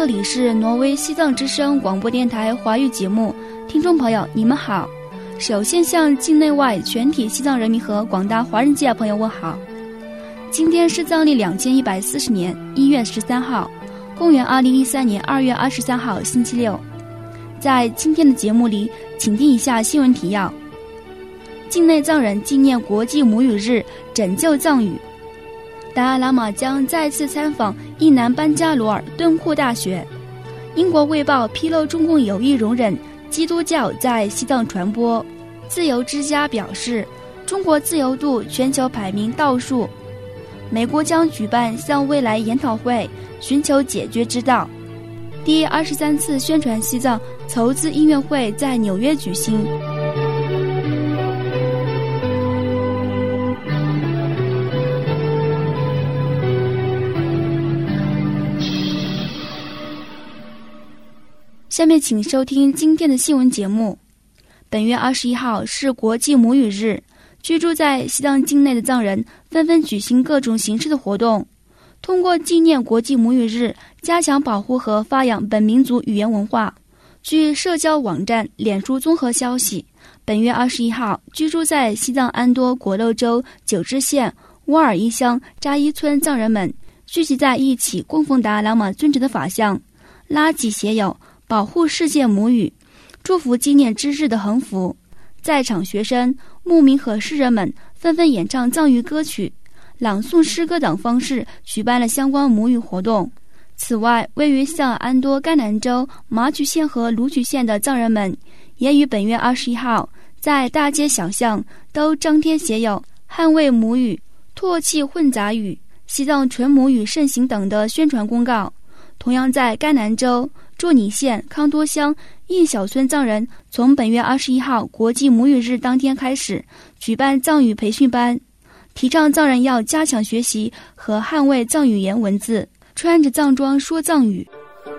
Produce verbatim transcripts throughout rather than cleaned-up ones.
这里是挪威西藏之声广播电台华语节目，听众朋友你们好。首先向境内外全体西藏人民和广大华人界朋友问好。今天是藏历两千一百四十年一月十三号，公元二零一三年二月二十三号星期六。在今天的节目里，请听以下新闻提要：境内藏人纪念国际母语日，拯救藏语。达赖喇嘛将再次参访印南班加罗尔敦煌大学。英国卫报披露中共有意容忍基督教在西藏传播。自由之家表示，中国自由度全球排名倒数。美国将举办向未来研讨会，寻求解决之道。第二十三次宣传西藏筹资音乐会在纽约举行。下面请收听今天的新闻节目。本月二十一号是国际母语日，居住在西藏境内的藏人纷纷举行各种形式的活动，通过纪念国际母语日，加强保护和发扬本民族语言文化。据社交网站脸书综合消息，本月二十一号，居住在西藏安多果勒州九支县乌尔伊乡扎伊村藏人们聚集在一起，供奉达赖喇嘛尊者的法像，拉起写有保护世界母语，祝福纪念之日的横幅。在场学生、牧民和诗人们纷纷演唱藏语歌曲、朗诵诗歌等方式举办了相关母语活动。此外，位于像安多甘南州马曲县和鲁曲县的藏人们也于本月二十一号在大街小巷都张贴写有捍卫母语、唾弃混杂语、西藏纯母语盛行等的宣传公告。同样在甘南州卓尼县康多乡一小村藏人从本月二十一号国际母语日当天开始举办藏语培训班，提倡藏人要加强学习和捍卫藏语言文字，穿着藏装说藏语。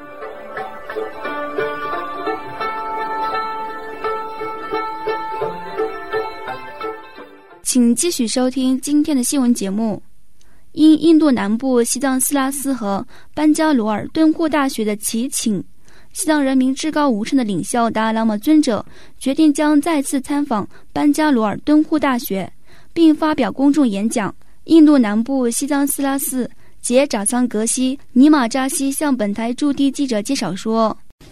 请继续收听今天的新闻节目。因印度南部西藏斯拉斯和班加罗尔敦煌大学的祈请，西藏人民至高无上的领袖达赖喇嘛尊者决定将再次参访班加罗尔敦煌大学，并发表公众演讲。印度南部西藏斯拉斯杰扎桑格西尼玛扎西向本台驻地记者介绍说，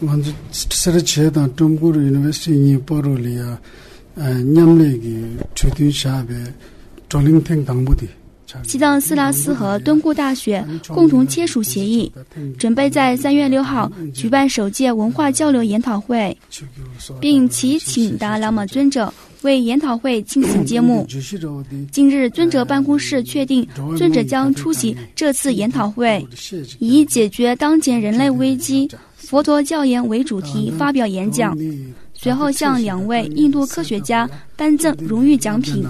西藏斯拉斯和敦煌大学共同签署协议，准备在三月六号举办首届文化交流研讨会，并祈请达赖喇嘛尊者为研讨会进行揭幕。近日，尊者办公室确定尊者将出席这次研讨会，以解决当前人类危机、佛陀教研为主题发表演讲，随后向两位印度科学家颁赠荣誉奖品。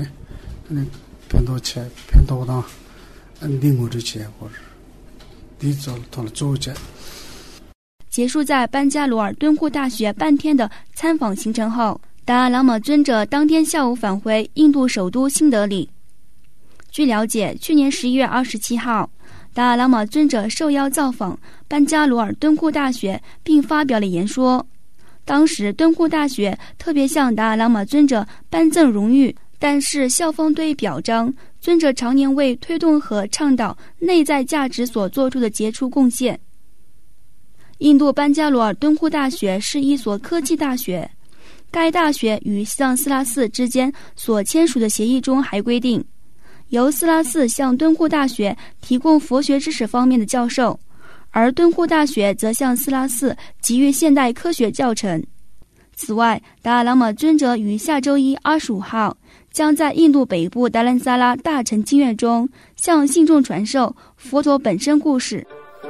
结束在班加罗尔敦煌大学半天的参访行程后，达赖喇嘛尊者当天下午返回印度首都新德里。据了解，去年十一月二十七号，达赖喇嘛尊者受邀造访班加罗尔敦煌大学，并发表了演说。当时敦煌大学特别向达赖喇嘛尊者颁赠荣誉，但是校方对表彰尊者常年为推动和倡导内在价值所做出的杰出贡献。印度班加罗尔敦煌大学是一所科技大学，该大学与西藏斯拉斯之间所签署的协议中还规定，由斯拉斯向敦煌大学提供佛学知识方面的教授，而敦煌大学则向斯拉斯给予现代科学教程。此外，达赖喇嘛尊者于下周一二十五号将在印度北部达兰萨拉大乘经院中向信众传授佛陀本身故事。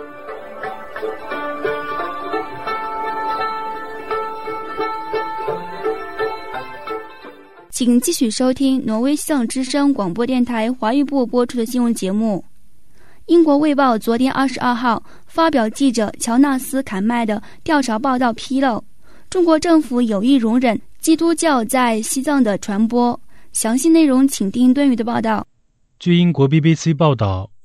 请继续收听挪威西藏之声广播电台华语部播出的新闻节目。英国卫报昨天二十二号发表记者乔纳斯·坎麦的调查报道披露，中国政府有意容忍基督教在西藏的传播。详细内容请听敦宇的报道。 据英国 B B C 报道，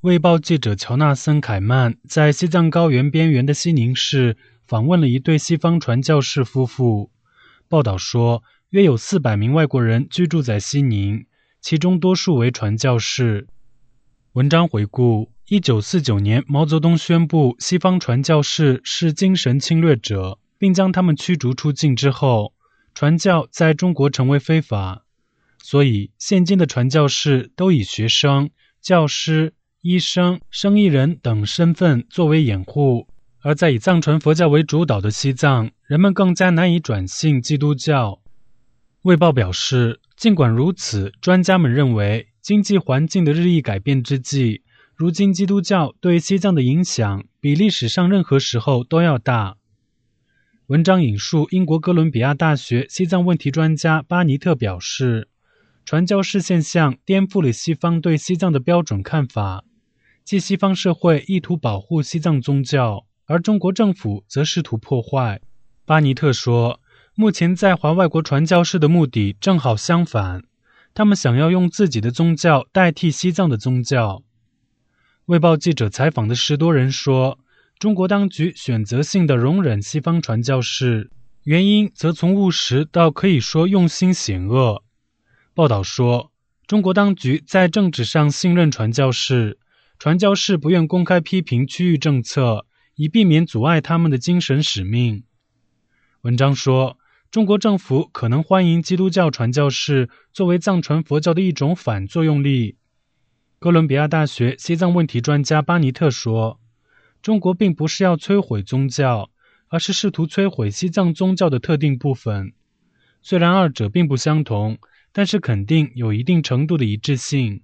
卫报记者乔纳森·凯曼在西藏高原边缘的西宁市访问了一对西方传教士夫妇。报道说，约有四百名外国人居住在西宁，其中多数为传教士。文章回顾，一九四九年毛泽东宣布西方传教士是精神侵略者，并将他们驱逐出境之后，传教在中国成为非法。所以现今的传教士都以学生、教师、医生、生意人等身份作为掩护，而在以藏传佛教为主导的西藏，人们更加难以转信基督教。卫报表示，尽管如此，专家们认为经济环境的日益改变之际，如今基督教对西藏的影响比历史上任何时候都要大。文章引述英国哥伦比亚大学西藏问题专家巴尼特表示，传教士现象颠覆了西方对西藏的标准看法，即西方社会意图保护西藏宗教，而中国政府则试图破坏。巴尼特说，目前在华外国传教士的目的正好相反，他们想要用自己的宗教代替西藏的宗教。卫报记者采访的十多人说，中国当局选择性地容忍西方传教士，原因则从务实到可以说用心险恶。报道说，中国当局在政治上信任传教士，传教士不愿公开批评区域政策，以避免阻碍他们的精神使命。文章说，中国政府可能欢迎基督教传教士作为藏传佛教的一种反作用力。哥伦比亚大学西藏问题专家巴尼特说，中国并不是要摧毁宗教，而是试图摧毁西藏宗教的特定部分。虽然二者并不相同，但是肯定有一定程度的一致性。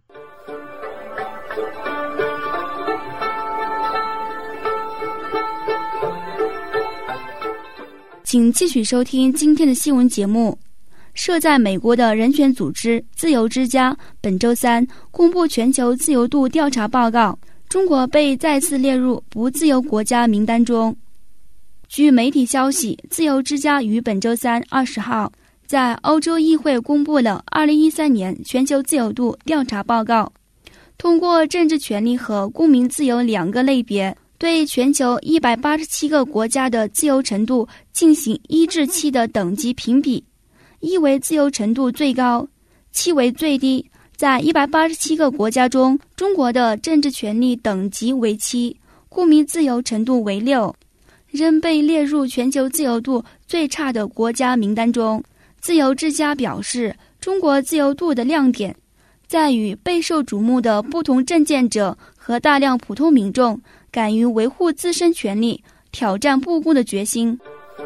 请继续收听今天的新闻节目。设在美国的人权组织自由之家本周三公布全球自由度调查报告，中国被再次列入不自由国家名单中。据媒体消息，自由之家于本周三二十号在欧洲议会公布了二零一三年全球自由度调查报告，通过政治权利和公民自由两个类别，对全球一百八十七个国家的自由程度进行一至七的等级评比，一为自由程度最高，七为最低。在一百八十七个国家中，中国的政治权利等级为七，公民自由程度为六，仍被列入全球自由度最差的国家名单中。自由之家表示，中国自由度的亮点在于备受瞩目的不同政见者和大量普通民众敢于维护自身权利、挑战不公的决心。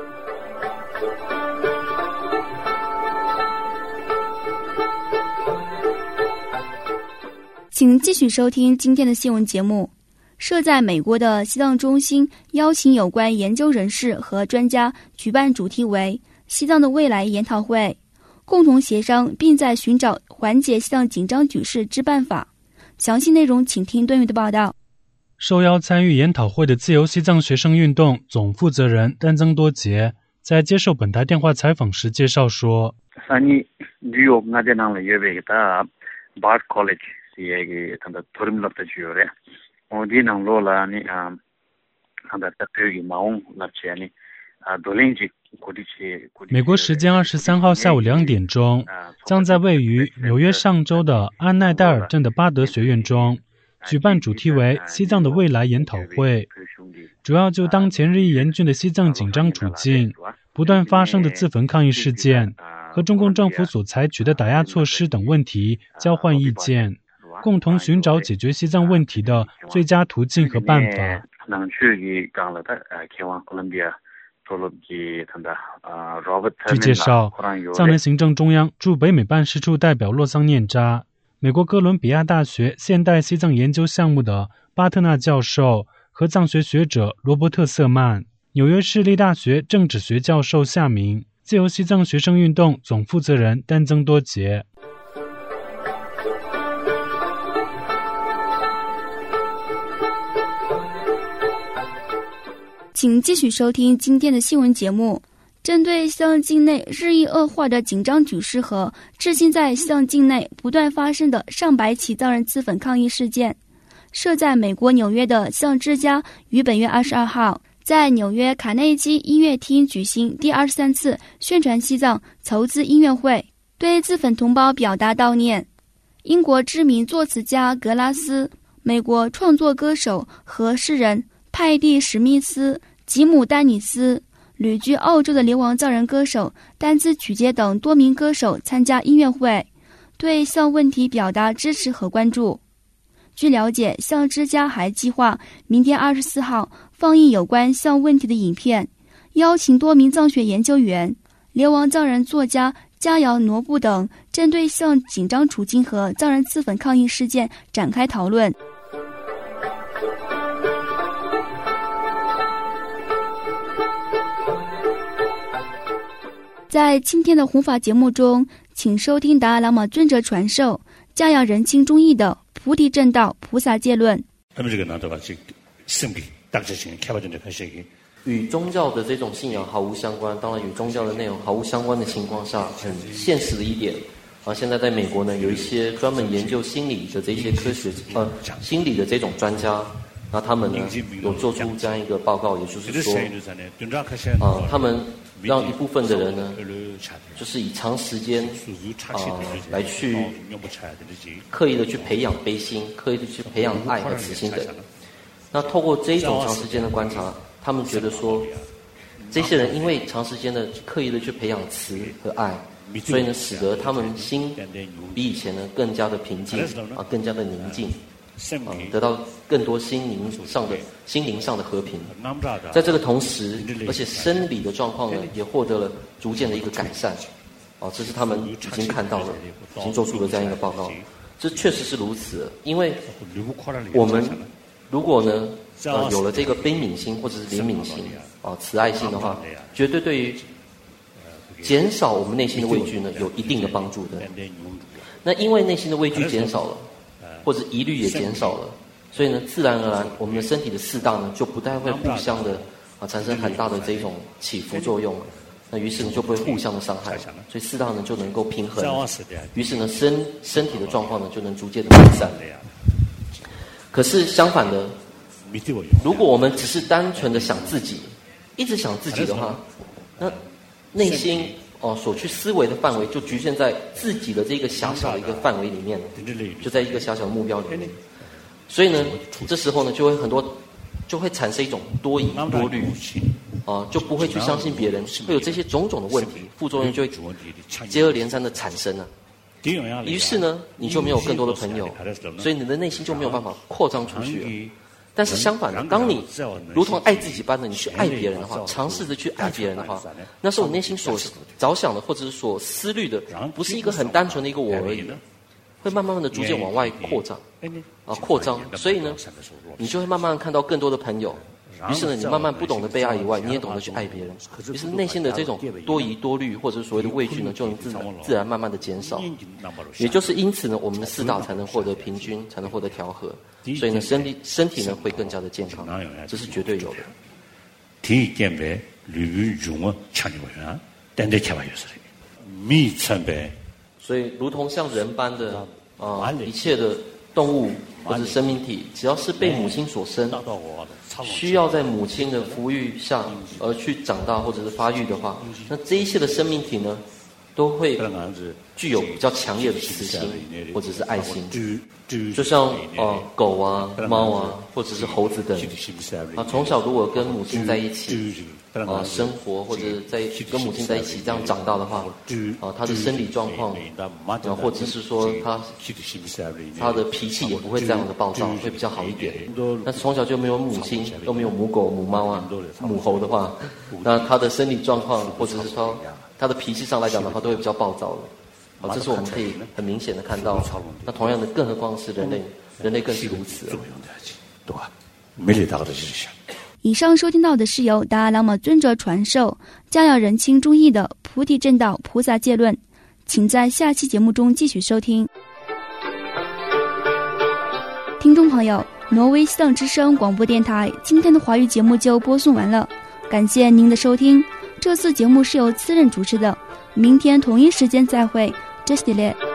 请继续收听今天的新闻节目。设在美国的西藏中心邀请有关研究人士和专家举办主题为西藏的未来研讨会，共同协商并在寻找缓解西藏紧张局势之办法。详细内容请听段誉的报道。 受邀参与研讨会的自由西藏学生运动总负责人丹增多杰在接受本台电话采访时介绍说， Bard College 얘기 단다 도림럽다 주요래 어디는 로라니 아 한다 딱여기 마옹 납치아니 아 돌린지 고디치 美国时间二十三号下午两点钟，将在位于纽约上州的安奈戴尔镇的巴德学院中举办主题为西藏的未来研讨会，主要就当前日益严峻的西藏紧张处境、不断发生的自焚抗议事件和中共政府所采取的打压措施等问题交换意见，共同寻找解决西藏问题的最佳途径和办法。据介绍，藏人行政中央驻北美办事处代表洛桑念扎、美国哥伦比亚大学现代西藏研究项目的巴特纳教授和藏学学者罗伯特·瑟曼、纽约市立大学政治学教授夏明、自由西藏学生运动总负责人丹增多杰。 请继续收听今天的新闻节目。针对西藏境内日益恶化的紧张局势和至今在西藏境内不断发生的上百起藏人自焚抗议事件， 设在美国纽约的西藏之家于本月二十二号在纽约卡内基音乐厅举行第二十三次宣传西藏筹资音乐会，对自焚同胞表达悼念。英国知名作词家格拉斯、美国创作歌手和诗人派蒂·史密斯、吉姆·丹尼斯、旅居澳洲的流亡藏人歌手丹兹曲杰等多名歌手参加音乐会，对西藏问题表达支持和关注。据了解，西藏之家还计划明天二十四号放映有关西藏问题的影片，邀请多名藏学研究员、流亡藏人作家佳瑶、罗布等针对西藏紧张处境和藏人自焚抗议事件展开讨论。在今天的弘法节目中，请收听达赖喇嘛尊者传授嘉阳人亲中义的菩提正道菩萨戒论。 与宗教的这种信仰毫无相关，当然与宗教的内容毫无相关的情况下，很现实的一点啊，现在在美国呢，有一些专门研究心理的这些科学呃心理的这种专家，那他们呢有做出这样一个报告，也就是说啊，他们让一部分的人呢，就是以长时间啊来去刻意的去培养悲心，刻意的去培养爱和慈心等。那透过这一种长时间的观察，他们觉得说，这些人因为长时间的刻意的去培养慈和爱，所以呢，使得他们心比以前呢更加的平静啊，更加的宁静啊，得到更多心灵上的心灵上的和平。在这个同时，而且生理的状况呢也获得了逐渐的一个改善啊，这是他们已经看到了，已经做出了这样一个报告。这确实是如此，因为我们如果呢呃有了这个悲悯心或者是怜悯心啊慈爱心的话，绝对对于减少我们内心的畏惧呢有一定的帮助的。那因为内心的畏惧减少了，或者疑虑也减少了，所以呢自然而然我们的身体的四大呢就不太会互相的啊产生很大的这种起伏作用，那于是呢就不会互相的伤害，所以四大呢就能够平衡，于是呢身身体的状况呢就能逐渐的改善。可是相反的，如果我们只是单纯的想自己，一直想自己的话，那内心哦所去思维的范围就局限在自己的这个狭小的一个范围里面，就在一个狭小的目标里面。所以呢，这时候呢就会很多，就会产生一种多疑多虑啊，就不会去相信别人，会有这些种种的问题，副作用就会接二连三的产生了。于是呢，你就没有更多的朋友，所以你的内心就没有办法扩张出去了。但是相反的，当你如同爱自己般的你去爱别人的话，尝试着去爱别人的话，那是我内心所着想的或者是所思虑的，不是一个很单纯的一个我而已，会慢慢的逐渐往外扩张啊扩张。所以呢，你就会慢慢看到更多的朋友。于是呢，你慢慢不懂得被爱以外，你也懂得去爱别人。于是内心的这种多疑多虑或者所谓的畏惧呢，就能自然自然慢慢的减少。也就是因此呢，我们的四大才能获得平均，才能获得调和。所以呢，身体身体呢会更加的健康，这是绝对有的。 体健白，履用啊，强烈不啊，但得千万有事的，密参白。 所以，如同像人般的啊、呃，一切的动物或者生命体，只要是被母亲所生，需要在母亲的抚育下而去长大或者是发育的话，那这一切的生命体呢，都会具有比较强烈的慈心或者是爱心。就像呃狗啊、猫啊，或者是猴子等啊，从小如果跟母亲在一起啊生活，或者在跟母亲在一起这样长大的话，啊，他的生理状况啊，或者是说他他的脾气也不会这样的暴躁，会比较好一点。但是从小就没有母亲，都没有母狗、母猫啊、母猴的话，那他的生理状况或者是说他的脾气上来讲的话，都会比较暴躁的。好，这是我们可以很明显的看到。那同样的，更何况是人类，人类更是如此。 以上收听到的是由达赖喇嘛尊者传授嘉耀人亲中义的菩提正道菩萨戒论，请在下期节目中继续收听。听众朋友，挪威西藏之声广播电台今天的华语节目就播送完了，感谢您的收听。这次节目是由次任主持的，明天同一时间再会。Just delete